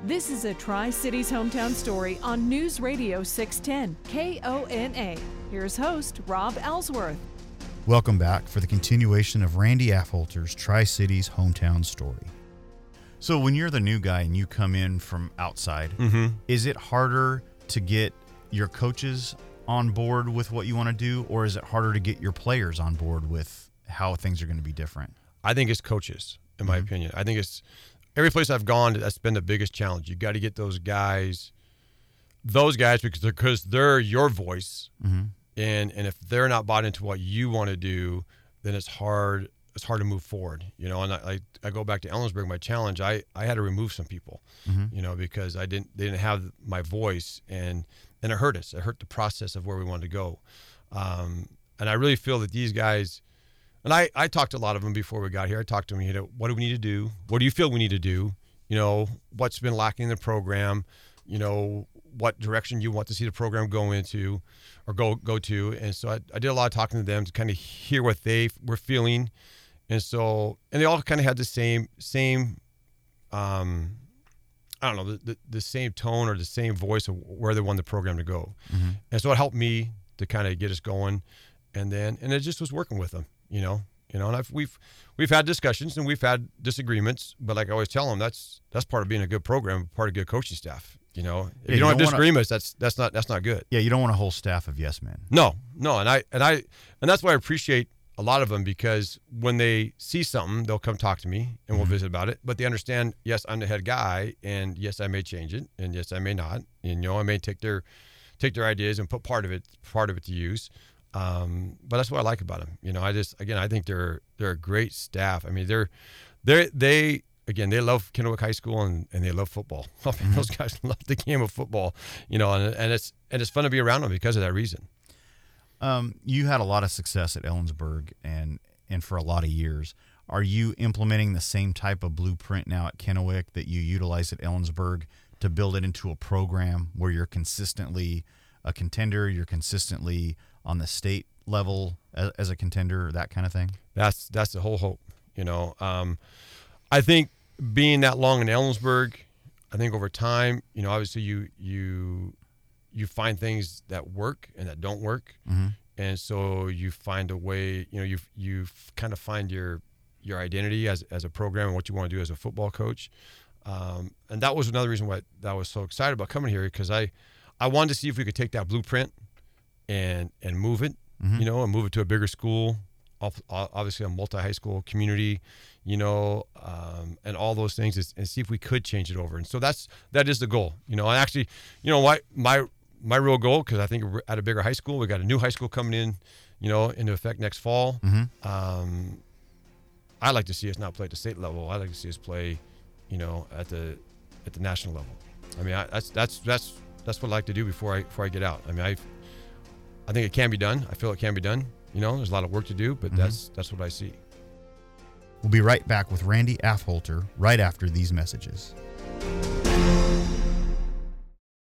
This is a Tri-Cities hometown story on News Radio 610 KONA. Here's host Rob Ellsworth. Welcome back for the continuation of Randy Affolter's Tri-Cities hometown story. So when you're the new guy and you come in from outside, is it harder to get your coaches on board with what you want to do, or is it harder to get your players on board with how things are going to be different? I think it's coaches, in my opinion. I think it's every place I've gone, that's been the biggest challenge. You got to get those guys because they're your voice, and if they're not bought into what you want to do, then it's hard to move forward. You know, and I go back to Ellensburg. My challenge, I had to remove some people, you know, because they didn't have my voice, and it hurt us. It hurt the process of where we wanted to go, and I really feel that these guys. And I talked to a lot of them before we got here. I talked to them, you know, what do we need to do? What do you feel we need to do? You know, what's been lacking in the program? You know, what direction you want to see the program go into or go to. And so I did a lot of talking to them to kind of hear what they were feeling. And they all kind of had the same I don't know, the same tone or the same voice of where they want the program to go. And so it helped me to kind of get us going. And it just was working with them. You know, and we've had discussions and we've had disagreements, but like I always tell them, that's part of being a good program, part of good coaching staff. You know, if you don't have disagreements, that's not good. Yeah, you don't want a whole staff of yes men. No, and that's why I appreciate a lot of them, because when they see something, they'll come talk to me and we'll visit about it. But they understand, yes, I'm the head guy, and yes, I may change it, and yes, I may not. And, you know, I may take their ideas and put part of it to use. But that's what I like about them. You know, I think they're a great staff. I mean, they love Kennewick High School and they love football. Those guys love the game of football, you know, and it's fun to be around them because of that reason. You had a lot of success at Ellensburg and for a lot of years. Are you implementing the same type of blueprint now at Kennewick that you utilize at Ellensburg to build it into a program where you're consistently a contender, you're consistently on the state level as a contender, that kind of thing? That's the whole hope, you know. I think being that long in Ellensburg, I think over time, you know, obviously you find things that work and that don't work, and so you find a way. You know, you kind of find your identity as a program and what you want to do as a football coach, and that was another reason why I was so excited about coming here, because I wanted to see if we could take that blueprint and move it, you know, and move it to a bigger school, obviously a multi-high school community, you know, and all those things, and see if we could change it over. And so that is the goal, you know. And actually, you know, my real goal, because I think we're at a bigger high school, we got a new high school coming in, you know, into effect next fall. I like to see us not play at the state level. I like to see us play, you know, at the national level. I mean, that's what I like to do before I get out. I mean, I think it can be done. I feel it can be done. You know, there's a lot of work to do, but that's what I see. We'll be right back with Randy Affolter right after these messages.